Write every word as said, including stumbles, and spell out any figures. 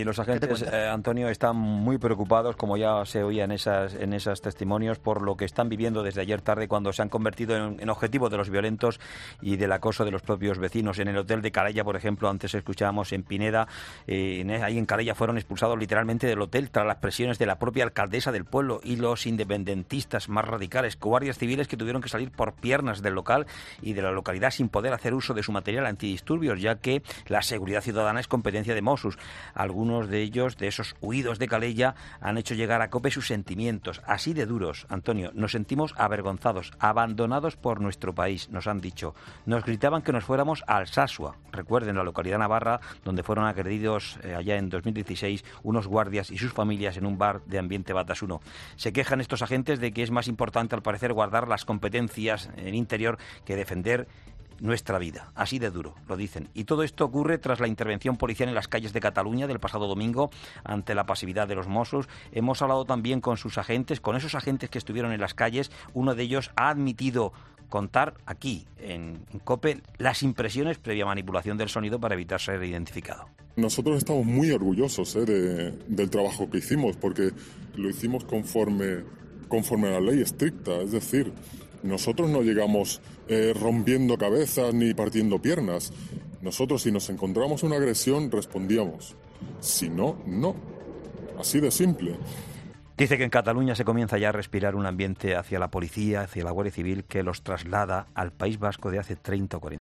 Y los agentes, eh, Antonio, están muy preocupados, como ya se oía en esas en esos testimonios, por lo que están viviendo desde ayer tarde, cuando se han convertido en, en objetivo de los violentos y del acoso de los propios vecinos. En el hotel de Calella, por ejemplo, antes escuchábamos en Pineda, eh, en, ahí en Calella fueron expulsados literalmente del hotel tras las presiones de la propia alcaldesa del pueblo y los independentistas más radicales, guardias civiles que tuvieron que salir por piernas del local y de la localidad sin poder hacer uso de su material antidisturbios, ya que la seguridad ciudadana es competencia de Mossos. Algunos de ellos, de esos huidos de Calella, han hecho llegar a COPE sus sentimientos, así de duros. Antonio, nos sentimos avergonzados, abandonados por nuestro país, nos han dicho. Nos gritaban que nos fuéramos a Alsasua, recuerden, la localidad navarra, donde fueron agredidos eh, allá en dos mil dieciséis unos guardias y sus familias en un bar de ambiente batasuno. Se quejan estos agentes de que es más importante, al parecer, guardar las competencias en interior que defender nuestra vida, así de duro, lo dicen. Y todo esto ocurre tras la intervención policial en las calles de Cataluña del pasado domingo ante la pasividad de los Mossos. Hemos hablado también con sus agentes, con esos agentes que estuvieron en las calles. Uno de ellos ha admitido contar aquí, en COPE, las impresiones previa manipulación del sonido para evitar ser identificado. Nosotros estamos muy orgullosos eh, de, del trabajo que hicimos, porque lo hicimos conforme, conforme a la ley estricta, es decir, nosotros no llegamos eh, rompiendo cabezas ni partiendo piernas. Nosotros, si nos encontramos una agresión, respondíamos. Si no, no. Así de simple. Dice que en Cataluña se comienza ya a respirar un ambiente hacia la policía, hacia la Guardia Civil, que los traslada al País Vasco de hace treinta o cuarenta.